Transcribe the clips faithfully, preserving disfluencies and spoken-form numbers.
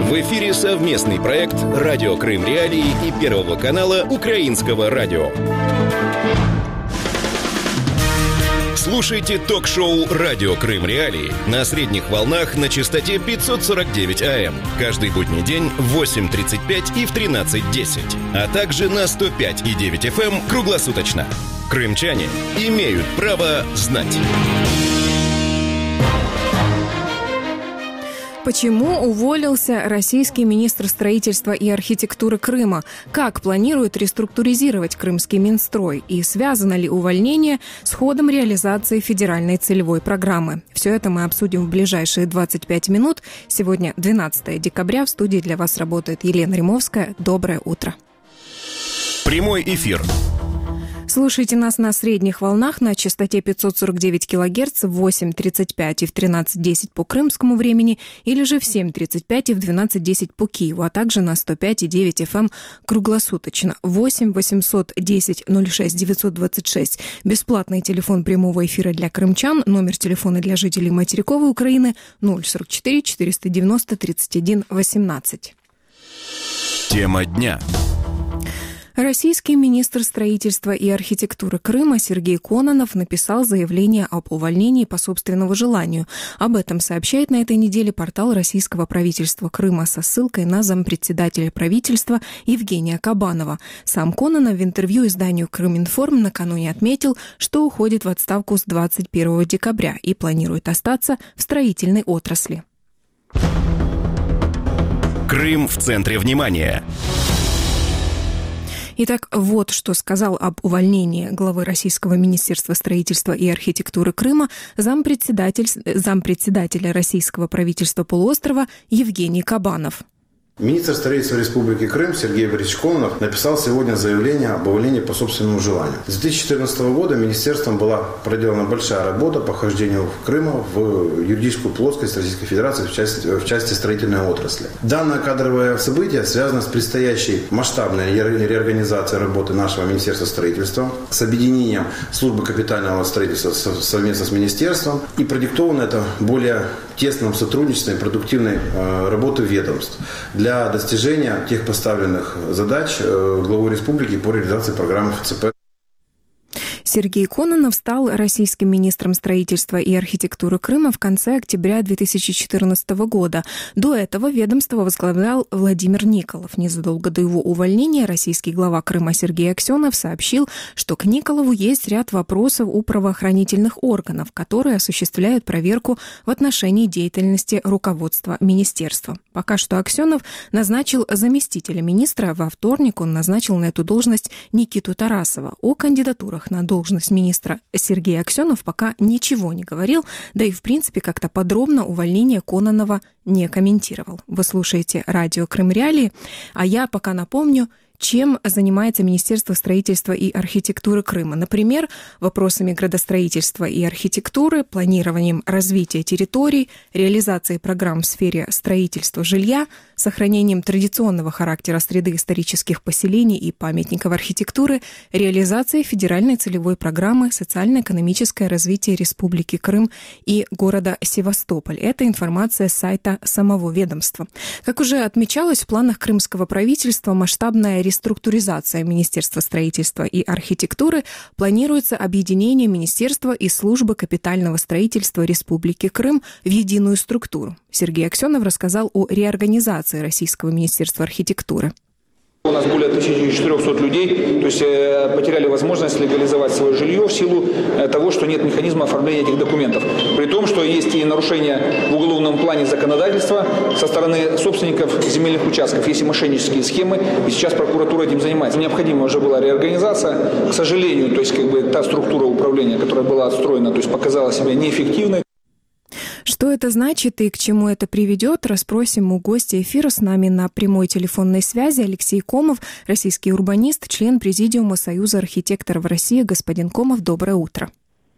В эфире совместный проект «Радио Крым Реалии» и Первого канала Украинского радио. Слушайте ток-шоу «Радио Крым Реалии» на средних волнах на частоте пятьсот сорок девять АМ каждый будний день в восемь тридцать пять и в тринадцать десять, а также на сто пять и девять эф эм круглосуточно. Крымчане имеют право знать. Почему уволился российский министр строительства и архитектуры Крыма? Как планирует реструктуризировать крымский Минстрой? И связано ли увольнение с ходом реализации федеральной целевой программы? Все это мы обсудим в ближайшие двадцать пять минут. Сегодня двенадцатое декабря. В студии для вас работает Елена Римовская. Доброе утро. Прямой эфир. Слушайте нас на средних волнах на частоте пятьсот сорок девять килогерц в восемь тридцать пять и в тринадцать десять по крымскому времени, или же в семь тридцать пять и в двенадцать десять по Киеву, а также на сто пять и девять эф эм круглосуточно. восемь восемьсот десять ноль шесть девятьсот двадцать шесть. Бесплатный телефон прямого эфира для крымчан. Номер телефона для жителей материковой Украины ноль сорок четыре четыреста девяносто тридцать один восемнадцать. Тема дня. Российский министр строительства и архитектуры Крыма Сергей Кононов написал заявление об увольнении по собственному желанию. Об этом сообщает на этой неделе портал российского правительства Крыма со ссылкой на зампредседателя правительства Евгения Кабанова. Сам Кононов в интервью изданию «Крыминформ» накануне отметил, что уходит в отставку с двадцать первого декабря и планирует остаться в строительной отрасли. Крым в центре внимания. Итак, вот что сказал об увольнении главы Российского министерства строительства и архитектуры Крыма зампредседатель, зампредседателя российского правительства полуострова Евгений Кабанов. Министр строительства Республики Крым Сергей Борисович Кононов написал сегодня заявление об увольнении по собственному желанию. С две тысячи четырнадцатого года министерством была проделана большая работа по вхождению Крыма в юридическую плоскость Российской Федерации в части, в части строительной отрасли. Данное кадровое событие связано с предстоящей масштабной реорганизацией работы нашего Министерства строительства, с объединением службы капитального строительства совместно с министерством, и продиктовано это более тесным сотрудничеством и продуктивной работы ведомств для для достижения тех поставленных задач главой республики по реализации программы эф цэ пэ. Сергей Кононов стал российским министром строительства и архитектуры Крыма в конце октября две тысячи четырнадцатого года. До этого ведомство возглавлял Владимир Николов. Незадолго до его увольнения российский глава Крыма Сергей Аксенов сообщил, что к Николову есть ряд вопросов у правоохранительных органов, которые осуществляют проверку в отношении деятельности руководства министерства. Пока что Аксенов назначил заместителя министра. Во вторник он назначил на эту должность Никиту Тарасова. О кандидатурах на должность должность министра Сергей Аксенов пока ничего не говорил, да и в принципе как-то подробно увольнение Кононова не комментировал. Вы слушаете радио Крым Реалии, а я пока напомню, чем занимается Министерство строительства и архитектуры Крыма. Например, вопросами градостроительства и архитектуры, планированием развития территорий, реализацией программ в сфере строительства жилья, сохранением традиционного характера среды исторических поселений и памятников архитектуры, реализацией федеральной целевой программы «Социально-экономическое развитие Республики Крым и города Севастополь». Это информация с сайта самого ведомства. Как уже отмечалось, в планах крымского правительства масштабная реструктуризация Министерства строительства и архитектуры, планируется объединение Министерства и службы капитального строительства Республики Крым в единую структуру. Сергей Аксенов рассказал о реорганизации Российского Министерства архитектуры. У нас более тысячи четырехсот людей, то есть э, потеряли возможность легализовать свое жилье в силу э, того, что нет механизма оформления этих документов. При том, что есть и нарушения в уголовном плане законодательства со стороны собственников земельных участков, есть и мошеннические схемы, и сейчас прокуратура этим занимается. Необходима уже была реорганизация. К сожалению, то есть как бы та структура управления, которая была отстроена, то есть показала себя неэффективной. Что это значит и к чему это приведет, расспросим у гостя эфира. С нами на прямой телефонной связи Алексей Комов, российский урбанист, член Президиума Союза архитекторов России. Господин Комов, доброе утро.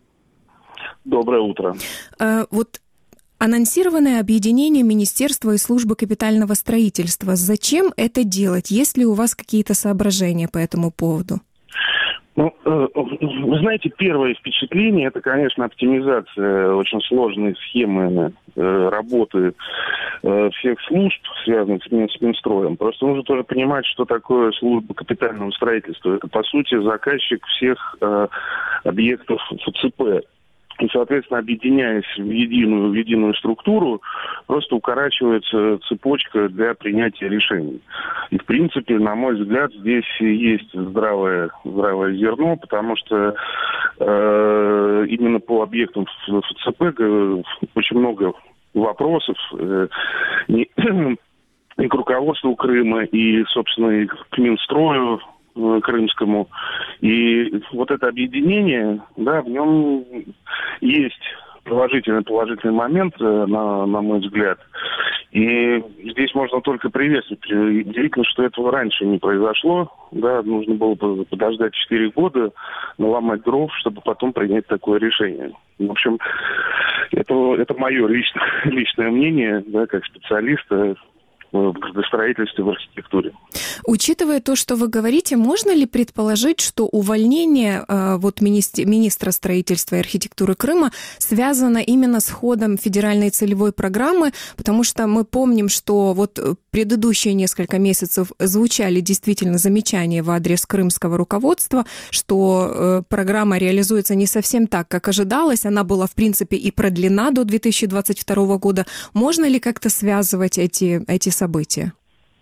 Доброе утро. А, вот анонсированное объединение Министерства и службы капитального строительства. Зачем это делать? Есть ли у вас какие-то соображения по этому поводу? Ну, вы знаете, первое впечатление – это, конечно, оптимизация очень сложной схемы работы всех служб, связанных с Минстроем. Просто нужно тоже понимать, что такое служба капитального строительства. Это, по сути, заказчик всех объектов ФЦП. И, соответственно, объединяясь в единую, в единую структуру, просто укорачивается цепочка для принятия решений. И, в принципе, на мой взгляд, здесь есть здравое, здравое зерно, потому что э, именно по объектам ФЦП очень много вопросов э, не, и к руководству Крыма, и, собственно, и к Минстрою крымскому. И вот это объединение, да, в нем есть положительный, положительный момент, на, на мой взгляд. И здесь можно только приветствовать. Удивительно, что этого раньше не произошло. Да, нужно было подождать четыре года, наломать дров, чтобы потом принять такое решение. В общем, это, это мое личное, личное мнение, да, как специалиста в градостроительстве, в архитектуре. Учитывая то, что вы говорите, можно ли предположить, что увольнение э, вот министр, министра строительства и архитектуры Крыма связано именно с ходом федеральной целевой программы? Потому что мы помним, что вот предыдущие несколько месяцев звучали действительно замечания в адрес крымского руководства, что э, программа реализуется не совсем так, как ожидалось. Она была, в принципе, и продлена до две тысячи двадцать второго года. Можно ли как-то связывать эти, эти события?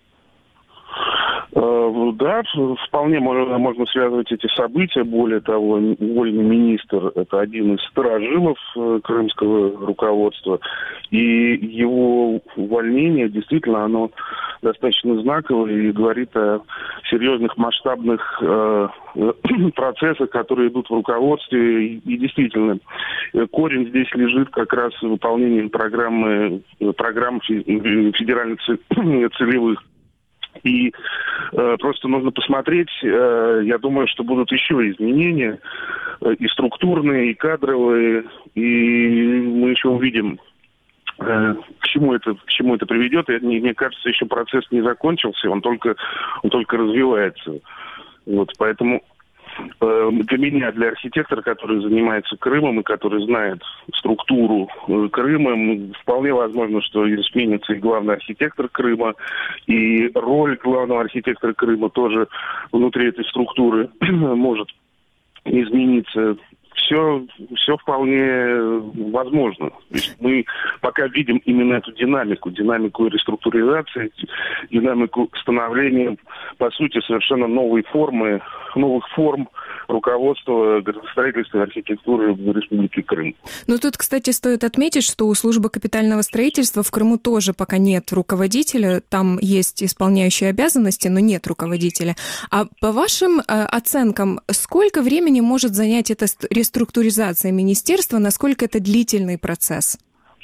Да, вполне можно, можно связывать эти события. Более того, уволенный министр – это один из сторожилов крымского руководства. И его увольнение, действительно, оно достаточно знаковое и говорит о серьезных масштабных э, процессах, которые идут в руководстве. И, и действительно, корень здесь лежит как раз в выполнении программы, программ федеральных целевых. И э, просто нужно посмотреть, э, я думаю, что будут еще изменения, э, и структурные, и кадровые, и мы еще увидим, э, к чему это, к чему это приведет. И, мне кажется, еще процесс не закончился, он только, он только развивается. Вот, поэтому э, для меня, для архитектора, который занимается Крымом и который знает структуру э, Крыма, вполне возможно, что изменится и главный архитектор Крыма, и роль главного архитектора Крыма тоже внутри этой структуры может измениться. Все, все вполне возможно. То есть мы пока видим именно эту динамику, динамику реструктуризации, динамику становления, по сути, совершенно новой формы, новых форм руководства градостроительства и архитектуры в Республике Крым. Ну, тут, кстати, стоит отметить, что у службы капитального строительства в Крыму тоже пока нет руководителя. Там есть исполняющие обязанности, но нет руководителя. А по вашим э, оценкам, сколько времени может занять эта реструктуризация министерства? Насколько это длительный процесс?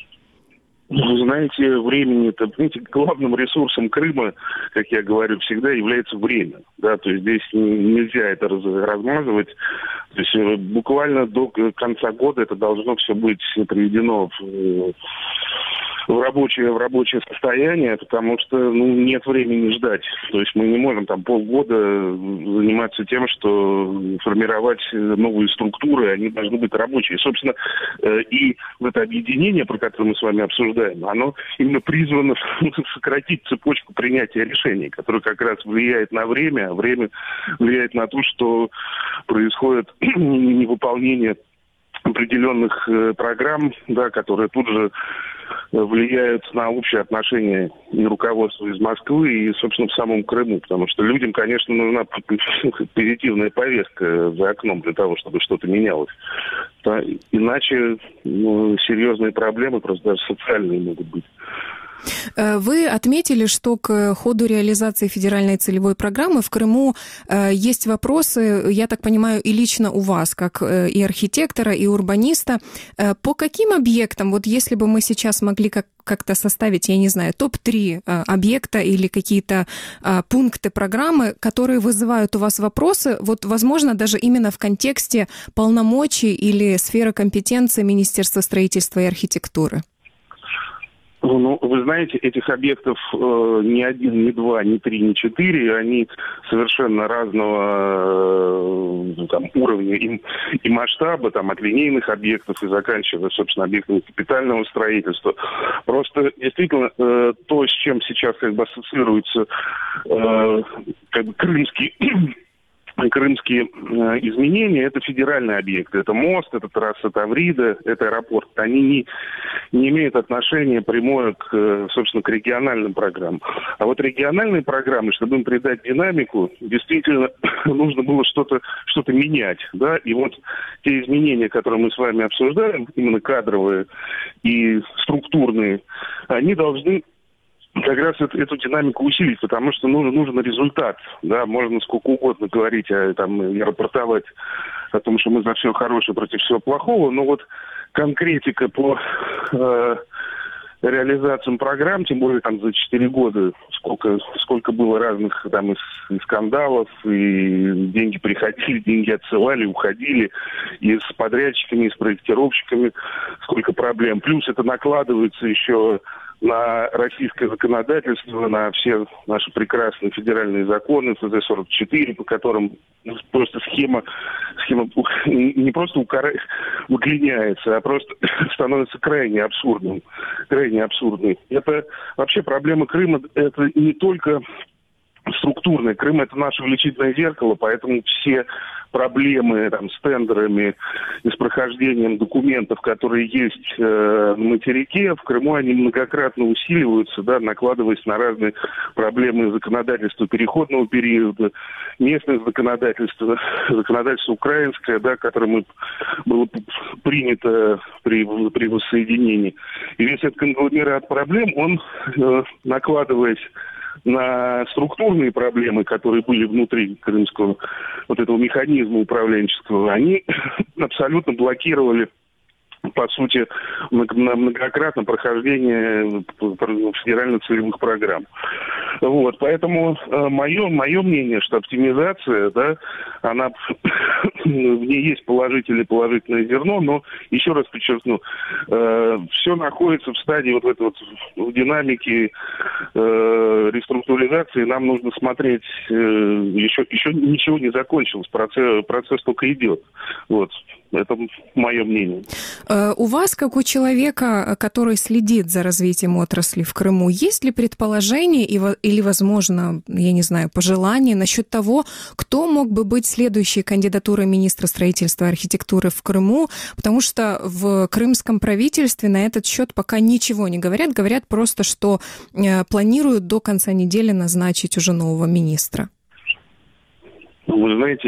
Вы знаете, времени, это, знаете, главным ресурсом Крыма, как я говорю, всегда является время. Да, то есть здесь нельзя это размазывать. То есть буквально до конца года это должно все быть приведено в, в, рабочее, в рабочее состояние, потому что ну, нет времени ждать. То есть мы не можем там полгода заниматься тем, что формировать новые структуры, они должны быть рабочие. Собственно, и в это объединение, про которое мы с вами обсуждаем, оно именно призвано сократить цепочку принятия решений, которая как раз влияет на время, а время влияет на то, что происходит невыполнение определенных э, программ, да, которые тут же влияют на общее отношение и руководства из Москвы, и, собственно, в самом Крыму. Потому что людям, конечно, нужна позитивная повестка за окном для того, чтобы что-то менялось. Да, иначе ну, серьезные проблемы, просто даже социальные могут быть. Вы отметили, что к ходу реализации федеральной целевой программы в Крыму есть вопросы, я так понимаю, и лично у вас, как и архитектора, и урбаниста. По каким объектам, вот если бы мы сейчас могли как как-то составить, я не знаю, топ три объекта или какие-то пункты программы, которые вызывают у вас вопросы, вот, возможно, даже именно в контексте полномочий или сферы компетенции Министерства строительства и архитектуры? Ну, вы знаете, этих объектов э, ни один, ни два, ни три, ни четыре, они совершенно разного э, там, уровня и, и масштаба, там, от линейных объектов и заканчивая, собственно, объектами капитального строительства. Просто действительно э, то, с чем сейчас как бы ассоциируется э, как бы крымский Крымские э, изменения – это федеральные объекты. Это мост, это трасса Таврида, это аэропорт. Они не, не имеют отношения прямое к, собственно, к региональным программам. А вот региональные программы, чтобы им придать динамику, действительно нужно было что-то, что-то менять. Да? И вот те изменения, которые мы с вами обсуждаем, именно кадровые и структурные, они должны как раз эту, эту динамику усилить, потому что нужен, нужен результат. Да, можно сколько угодно говорить, а, там, и рапортовать о том, что мы за все хорошее против всего плохого, но вот конкретика по э, реализациям программ, тем более там за четыре года, сколько, сколько было разных там и, и скандалов, и деньги приходили, деньги отсылали, уходили, и с подрядчиками, и с проектировщиками сколько проблем. Плюс это накладывается еще на российское законодательство, на все наши прекрасные федеральные законы, эф зэ сорок четыре, по которым просто схема, схема не просто укор... удлиняется, а просто становится крайне абсурдным. Крайне абсурдной. Это вообще проблема Крыма, это не только структурная. Крым – это наше увеличительное зеркало, поэтому все проблемы там, с тендерами и с прохождением документов, которые есть э, на материке, в Крыму они многократно усиливаются, да, накладываясь на разные проблемы законодательства переходного периода, местное законодательство, законодательство украинское, да, которое мы, было принято при, при воссоединении. И весь этот конгломерат проблем, он, э, накладываясь на структурные проблемы, которые были внутри крымского вот этого механизма управленческого, они абсолютно блокировали, по сути, многократно прохождение федерально-целевых программ. Вот, поэтому э, мое, мое мнение, что оптимизация, да, она, в ней есть положительное положительное зерно, но, еще раз подчеркну, э, все находится в стадии вот этой вот в динамике э, реструктуризации. Нам нужно смотреть, э, еще, еще ничего не закончилось, процесс, процесс только идет. Вот. Это мое мнение. У вас, как у человека, который следит за развитием отрасли в Крыму, есть ли предположение или, возможно, я не знаю, пожелание насчет того, кто мог бы быть следующей кандидатурой министра строительства и архитектуры в Крыму? Потому что в крымском правительстве на этот счет пока ничего не говорят. Говорят просто, что планируют до конца недели назначить уже нового министра. Вы знаете,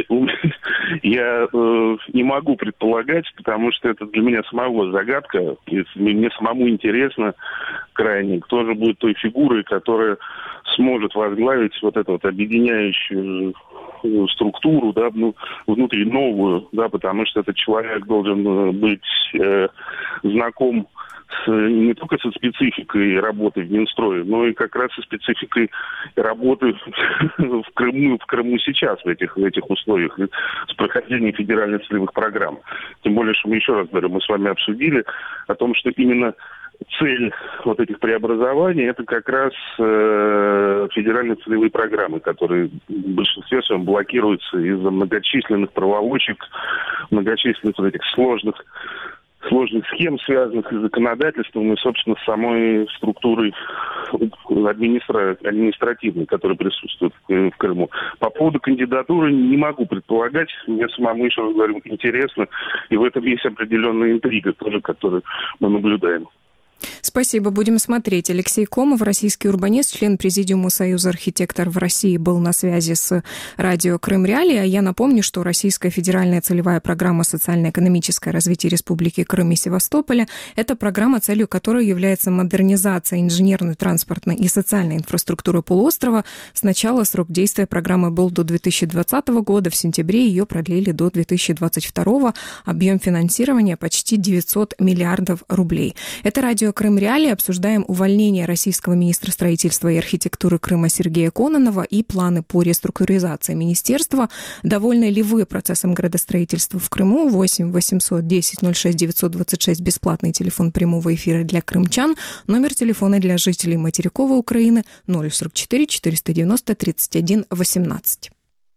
я э, не могу предполагать, потому что это для меня самого загадка. И мне самому интересно крайне, кто же будет той фигурой, которая сможет возглавить вот эту вот объединяющую структуру, да, ну, внутри новую, да, потому что этот человек должен быть э, знаком с, не только со спецификой работы в Минстрое, но и как раз со спецификой работы в Крыму, в Крыму сейчас, в этих, в этих условиях, с прохождением федеральных целевых программ. Тем более, что мы, еще раз говорю, мы с вами обсудили о том, что именно цель вот этих преобразований – это как раз э, федеральные целевые программы, которые в большинстве своем блокируются из-за многочисленных проволочек, многочисленных вот этих сложных сложных схем, связанных с законодательством и, собственно, с самой структурой администра... административной, которая присутствует в Крыму. По поводу кандидатуры не могу предполагать. Мне самому, еще раз говорю, интересно. И в этом есть определенная интрига тоже, которую мы наблюдаем. Спасибо, будем смотреть. Алексей Комов, российский урбанист, член Президиума Союза архитекторов в России, был на связи с радио Крым Реалии. А я напомню, что Российская федеральная целевая программа «Социально-экономическое развитие Республики Крым и Севастополя» – это программа, целью которой является модернизация инженерной, транспортной и социальной инфраструктуры полуострова. Сначала срок действия программы был до две тысячи двадцатого года, в сентябре ее продлили до две тысячи двадцать второго. Объем финансирования почти девятьсот миллиардов рублей. Это радио радио «Крым Реалии» обсуждаем увольнение российского министра строительства и архитектуры Крыма Сергея Кононова и планы по реструктуризации министерства. Довольны ли вы процессом градостроительства в Крыму? восемь восемьсот десять ноль шесть девятьсот двадцать шесть, бесплатный телефон прямого эфира для крымчан. Номер телефона для жителей материковой Украины ноль сорок четыре четыреста девяносто тридцать один восемнадцать.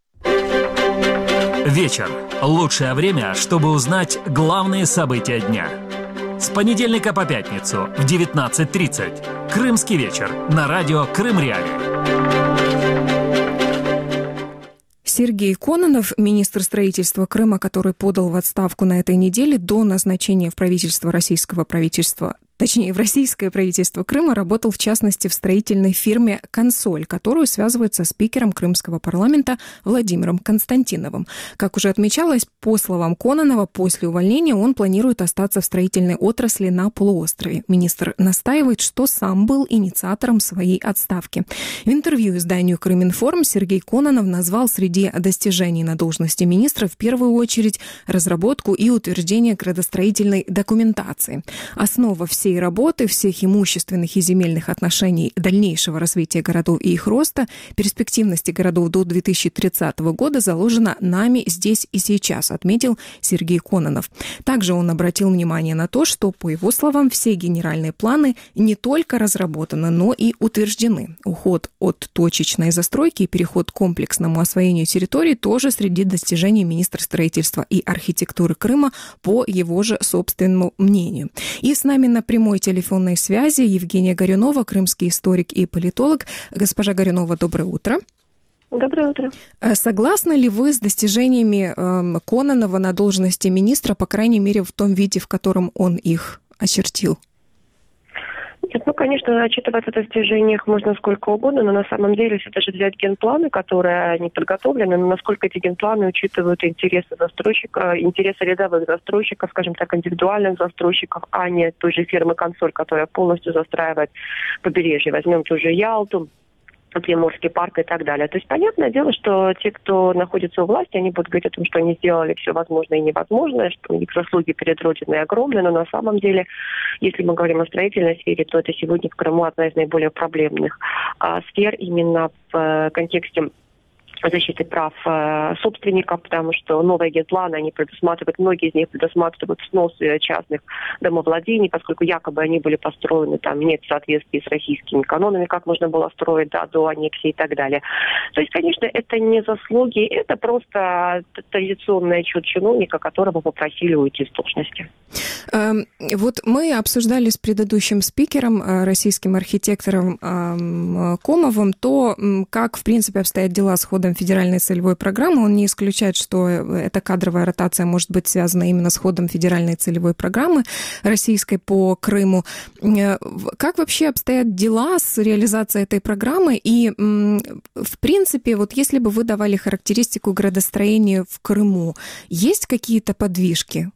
Вечер. Лучшее время, чтобы узнать главные события дня. С понедельника по пятницу в девятнадцать тридцать. Крымский вечер на радио «Крым Реалии». Сергей Кононов, министр строительства Крыма, который подал в отставку на этой неделе, до назначения в правительство российского правительства, точнее, в российское правительство Крыма, работал, в частности, в строительной фирме «Консоль», которую связывают со спикером крымского парламента Владимиром Константиновым. Как уже отмечалось, по словам Кононова, после увольнения он планирует остаться в строительной отрасли на полуострове. Министр настаивает, что сам был инициатором своей отставки. В интервью изданию «Крыминформ» Сергей Кононов назвал среди достижений на должности министра в первую очередь разработку и утверждение градостроительной документации. Основа всей работы, всех имущественных и земельных отношений, дальнейшего развития городов и их роста, перспективности городов до две тысячи тридцатого года заложена нами здесь и сейчас, отметил Сергей Кононов. Также он обратил внимание на то, что, по его словам, все генеральные планы не только разработаны, но и утверждены. Уход от точечной застройки и переход к комплексному освоению территории тоже среди достижений министра строительства и архитектуры Крыма, по его же собственному мнению. И с нами на прямой телефонной связи Евгения Горюнова, крымский историк и политолог. Госпожа Горюнова, доброе утро. Доброе утро. Согласны ли вы с достижениями э, Кононова на должности министра, по крайней мере, в том виде, в котором он их очертил? Нет, ну, конечно, отчитываться о достижениях можно сколько угодно, но на самом деле, если даже взять генпланы, которые не подготовлены, но насколько эти генпланы учитывают интересы застройщика, интересы рядовых застройщиков, скажем так, индивидуальных застройщиков, а не той же фирмы «Консоль», которая полностью застраивает побережье. Возьмем ту же Ялту, Приморский парк и так далее. То есть, понятное дело, что те, кто находится у власти, они будут говорить о том, что они сделали все возможное и невозможное, что у них заслуги перед Родиной огромные, но на самом деле, если мы говорим о строительной сфере, то это сегодня в Крыму одна из наиболее проблемных а, сфер именно в а, контексте защиты прав э, собственников, потому что новые генпланы, они предусматривают, многие из них предусматривают снос частных домовладений, поскольку якобы они были построены, там нет соответствия с российскими канонами, как можно было строить, да, до аннексии и так далее. То есть, конечно, это не заслуги, это просто традиционный отчет чиновника, которого попросили уйти с должности. Вот мы обсуждали с предыдущим спикером, российским архитектором Комовым, то, как, в принципе, обстоят дела с ходом федеральной целевой программы. Он не исключает, что эта кадровая ротация может быть связана именно с ходом федеральной целевой программы российской по Крыму. Как вообще обстоят дела с реализацией этой программы? И, в принципе, вот если бы вы давали характеристику градостроения в Крыму, есть какие-то подвижки?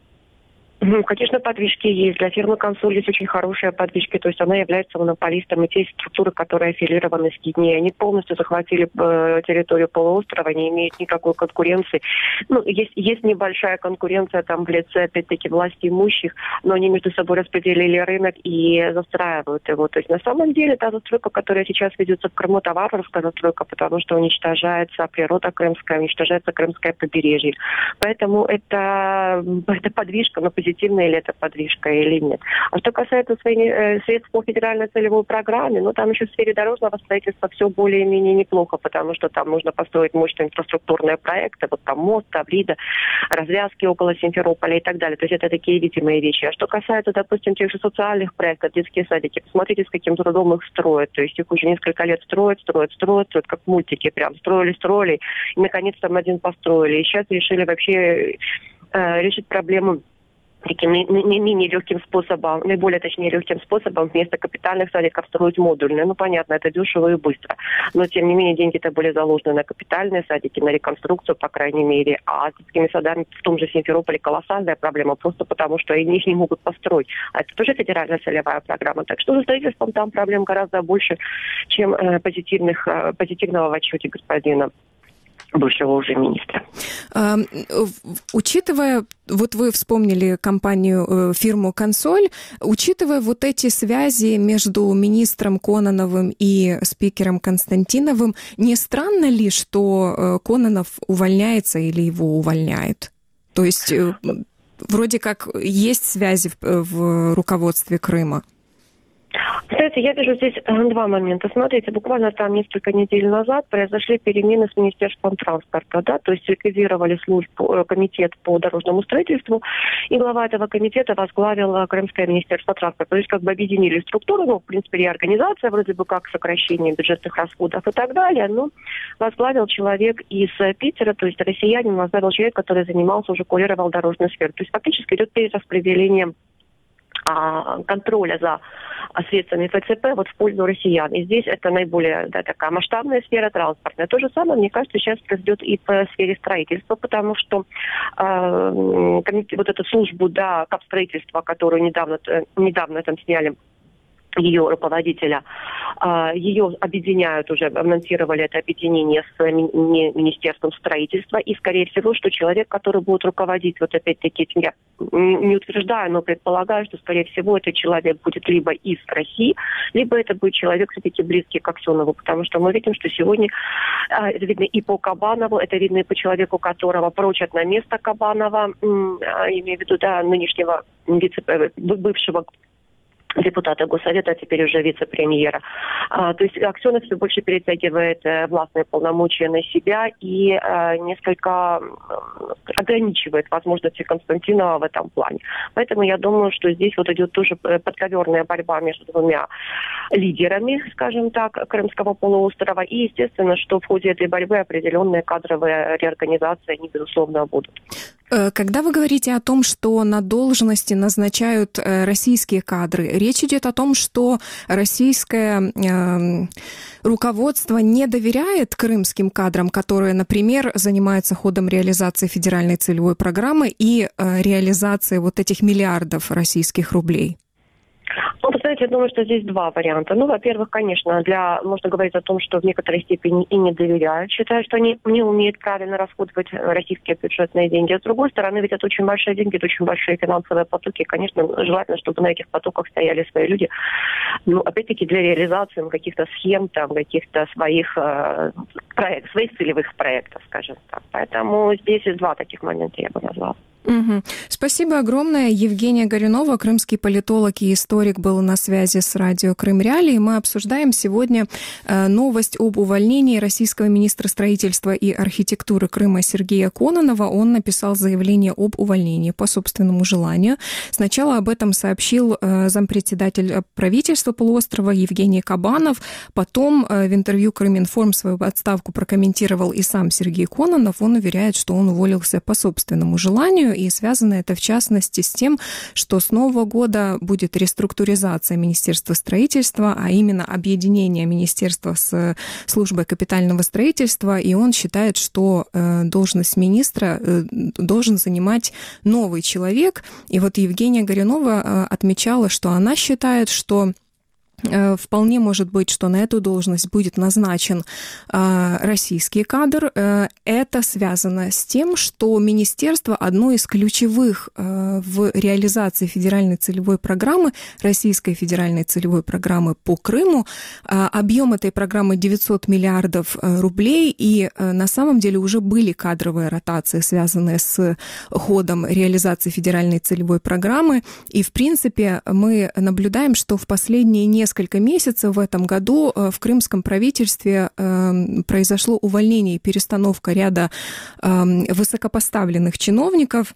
Ну, конечно, подвижки есть. Для фирмы «Консоль» есть очень хорошие подвижки. То есть она является монополистом, и те структуры, которые аффилированы с Кидней, они полностью захватили э, территорию полуострова, не имеют никакой конкуренции. Ну, есть, есть небольшая конкуренция там в лице, опять-таки, власти имущих, но они между собой распределили рынок и застраивают его. То есть на самом деле та застройка, которая сейчас ведется в Крыму, это варварская застройка, потому что уничтожается природа крымская, уничтожается крымское побережье. Поэтому это, это подвижка, но позитивная. Позитивная ли это подвижка или нет. А что касается средств по федеральной целевой программе, ну там еще в сфере дорожного строительства все более-менее неплохо, потому что там нужно построить мощные инфраструктурные проекты, вот там мост, Таврида, развязки около Симферополя и так далее. То есть это такие видимые вещи. А что касается, допустим, тех же социальных проектов, детские садики, посмотрите, с каким трудом их строят. То есть их уже несколько лет строят, строят, строят, строят, как мультики прям. Строили, строили, и наконец там один построили. И сейчас решили вообще э, решить проблему таким менее легким способом, наиболее точнее легким способом вместо капитальных садиков строить модульные. Ну, понятно, это дешево и быстро. Но, тем не менее, деньги-то были заложены на капитальные садики, на реконструкцию, по крайней мере. А с детскими садами в том же Симферополе колоссальная проблема, просто потому что они их не могут построить. А это тоже федеральная целевая программа. Так что за строительством там проблем гораздо больше, чем э, позитивных, э, позитивного в отчете господина бывшего уже министра. А, учитывая, вот вы вспомнили компанию, фирму «Консоль», учитывая вот эти связи между министром Кононовым и спикером Константиновым, не странно ли, что Кононов увольняется или его увольняют? То есть вроде как есть связи в, в руководстве Крыма. Знаете, я вижу здесь два момента. Смотрите, буквально там несколько недель назад произошли перемены с Министерством транспорта, да, то есть ликвидировали службу, комитет по дорожному строительству, и глава этого комитета возглавил Крымское министерство транспорта. То есть как бы объединили структуру, ну, в принципе, реорганизация, вроде бы как сокращение бюджетных расходов и так далее, но возглавил человек из Питера, то есть россиянин, возглавил человек, который занимался, уже курировал дорожную сферу. То есть фактически идет перераспределение контроля за средствами ФЦП вот в пользу россиян. И здесь это наиболее, да, такая масштабная сфера транспортная. То же самое, мне кажется, сейчас произойдет и по сфере строительства, потому что э, комитет, вот эту службу, да, капстроительства, которую недавно, недавно там сняли ее руководителя, ее объединяют, уже анонсировали это объединение с Министерством строительства, и, скорее всего, что человек, который будет руководить, вот опять-таки, я не утверждаю, но предполагаю, что, скорее всего, этот человек будет либо из России, либо это будет человек, все-таки, близкий к Аксенову, потому что мы видим, что сегодня, это видно и по Кабанову, это видно и по человеку, которого прочат на место Кабанова, имею в виду, да, нынешнего вице, бывшего депутата Госсовета, а теперь уже вице-премьера. А, то есть Аксенов все больше перетягивает э, властные полномочия на себя и э, несколько ограничивает возможности Константинова в этом плане. Поэтому я думаю, что здесь вот идет тоже подковерная борьба между двумя лидерами, скажем так, Крымского полуострова. И, естественно, что в ходе этой борьбы определенные кадровые реорганизации, они, безусловно, будут. Когда вы говорите о том, что на должности назначают российские кадры, речь идет о том, что российское э, руководство не доверяет крымским кадрам, которые, например, занимаются ходом реализации федеральной целевой программы и э, реализации вот этих миллиардов российских рублей. Ну, вы знаете, я думаю, что здесь два варианта. Ну, во-первых, конечно, для можно говорить о том, что в некоторой степени и не доверяют, считают, что они не умеют правильно расходовать российские бюджетные деньги. А с другой стороны, ведь это очень большие деньги, это очень большие финансовые потоки. И, конечно, желательно, чтобы на этих потоках стояли свои люди. Ну, опять-таки, для реализации каких-то схем, там, каких-то своих, э, проект, своих целевых проектов, скажем так. Поэтому здесь есть два таких момента, я бы назвала. Угу. Спасибо огромное. Евгения Горюнова, крымский политолог и историк, был на связи с радио Крым Реалии. Мы обсуждаем сегодня новость об увольнении российского министра строительства и архитектуры Крыма Сергея Кононова. Он написал заявление об увольнении по собственному желанию. Сначала об этом сообщил зампредседатель правительства полуострова Евгений Кабанов. Потом в интервью Крыминформ свою отставку прокомментировал и сам Сергей Кононов. Он уверяет, что он уволился по собственному желанию. И связано это, в частности, с тем, что с нового года будет реструктуризация Министерства строительства, а именно объединение министерства с службой капитального строительства, и он считает, что должность министра должен занимать новый человек. И вот Евгения Горюнова отмечала, что она считает, что вполне может быть, что на эту должность будет назначен э, российский кадр. Э, это связано с тем, что министерство одно из ключевых э, в реализации федеральной целевой программы, российской федеральной целевой программы по Крыму. Э, объем этой программы девятьсот миллиардов рублей, и э, на самом деле уже были кадровые ротации, связанные с ходом реализации федеральной целевой программы. И, в принципе, мы наблюдаем, что в последние несколько Несколько месяцев в этом году в крымском правительстве произошло увольнение и перестановка ряда высокопоставленных чиновников.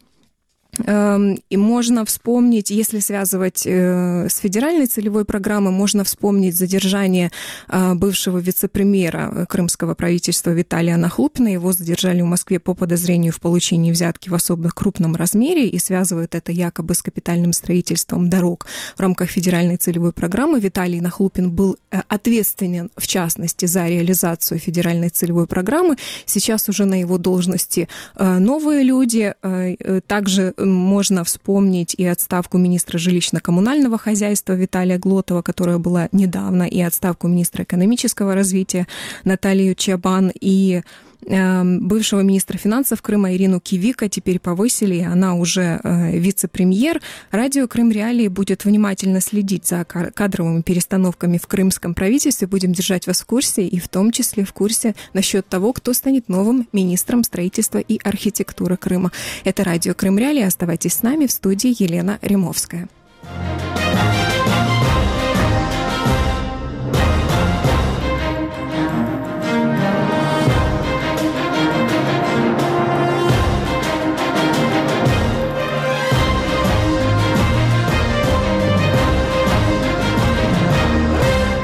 И можно вспомнить, если связывать с федеральной целевой программой, можно вспомнить задержание бывшего вице-премьера крымского правительства Виталия Нахлупина. Его задержали в Москве по подозрению в получении взятки в особо крупном размере, и связывают это якобы с капитальным строительством дорог в рамках федеральной целевой программы. Виталий Нахлупин был ответственен, в частности, за реализацию федеральной целевой программы. Сейчас уже на его должности новые люди. Также можно вспомнить и отставку министра жилищно-коммунального хозяйства Виталия Глотова, которая была недавно, и отставку министра экономического развития Наталью Чабан, и Бывшего министра финансов Крыма Ирину Кивика теперь повысили, она уже вице-премьер. Радио «Крым Реалии» будет внимательно следить за кадровыми перестановками в крымском правительстве. Будем держать вас в курсе, и в том числе в курсе насчет того, кто станет новым министром строительства и архитектуры Крыма. Это радио «Крым Реалии». Оставайтесь с нами, в студии Елена Римовская.